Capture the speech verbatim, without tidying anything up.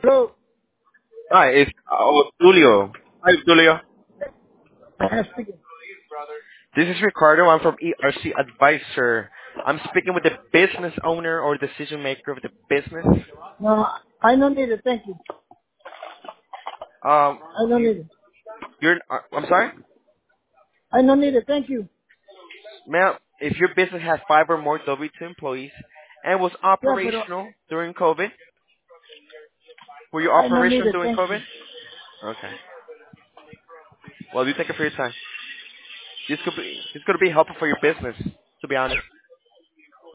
Hello. Hi, it's oh, Julio. Hi, Julio. I'm speaking. This is Ricardo. I'm from E R C Advisor. I'm speaking with the business owner or decision maker of the business. No, I don't need it. Thank you. Um, I don't you, need it. you're. Uh, I'm sorry, I don't need it. Thank you. ma'am. If your business has five or more W two employees and was Yeah, but operational during COVID, were you I don't need operational it. during Thank you. COVID? Okay. Well, you thank you for your time. This could be. This could be helpful for your business. To be honest.